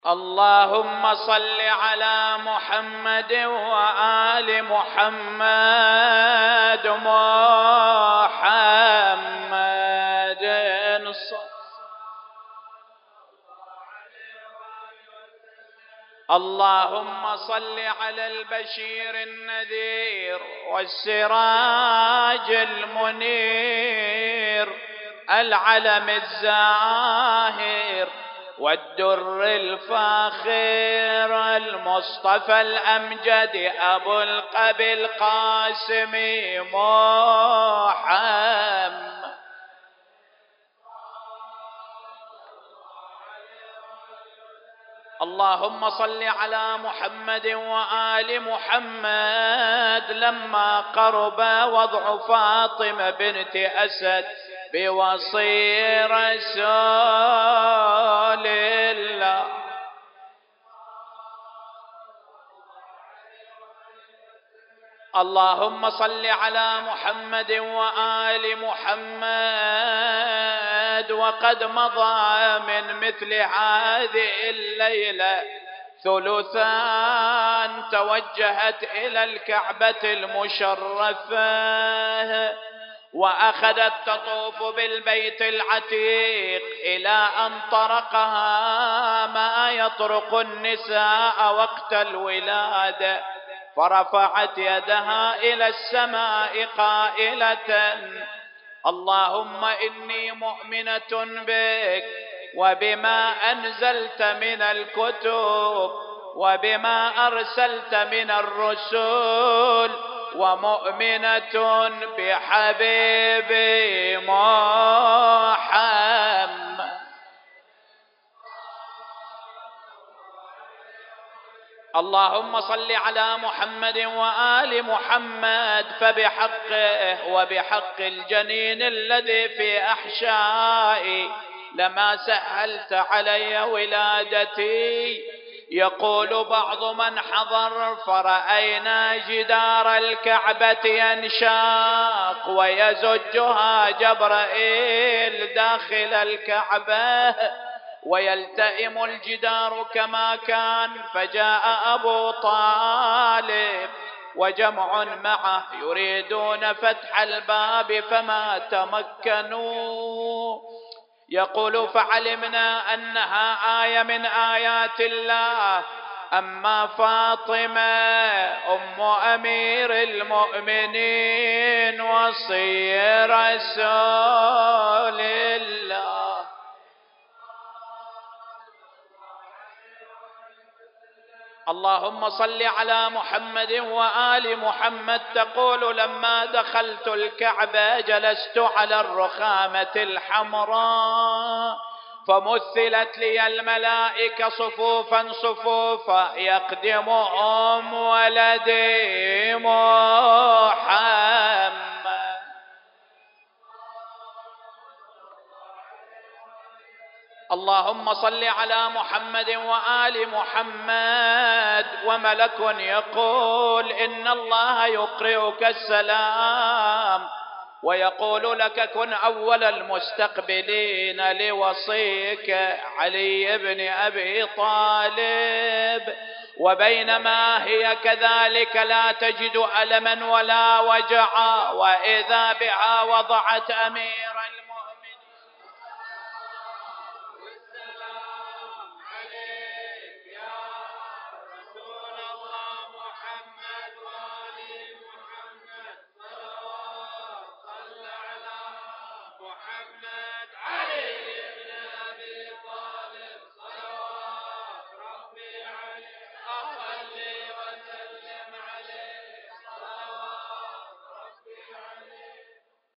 اللهم صل على محمد وآل محمد. اللهم صل على البشير النذير والسراج المنير، العلم الزاهر والدر الفاخر، المصطفى الأمجد أبو القاسم محمد. اللهم صل على محمد وآل محمد. لما قرب وضع فاطمة بنت أسد بوصي رسول الله، اللهم صل على محمد وآل محمد. وقد مضى من مثل هذه الليلة ثلثان توجهت إلى الكعبة المشرفة، وأخذت تطوف بالبيت العتيق إلى أن طرقها ما يطرق النساء وقت الولادة، فرفعت يدها إلى السماء قائلة: اللهم إني مؤمنة بك وبما أنزلت من الكتب وبما أرسلت من الرسل، ومؤمنة بحبيبي محمد. اللهم صل على محمد وآل محمد. فبحقه وبحق الجنين الذي في أحشائي لما سهلت علي ولادتي. يقول بعض من حضر: فرأينا جدار الكعبة ينشاق ويزجها جبرائيل داخل الكعبة، ويلتئم الجدار كما كان. فجاء أبو طالب وجمع معه يريدون فتح الباب فما تمكنوا. يقول: فعلمنا أنها آية من آيات الله. أما فاطمة أم أمير المؤمنين وصي رسول الله، اللهم صل على محمد وآل محمد. تقول: لما دخلت الكعبة جلست على الرخامة الحمراء، فمثلت لي الملائكة صفوفا صفوفا يقدمهم ولدي محمد. اللهم صل على محمد وآل محمد. وملك يقول: إن الله يقرئك السلام ويقول لك: كن أول المستقبلين لوصيك علي بن أبي طالب. وبينما هي كذلك لا تجد ألما ولا وجعا، وإذا بها وضعت أمير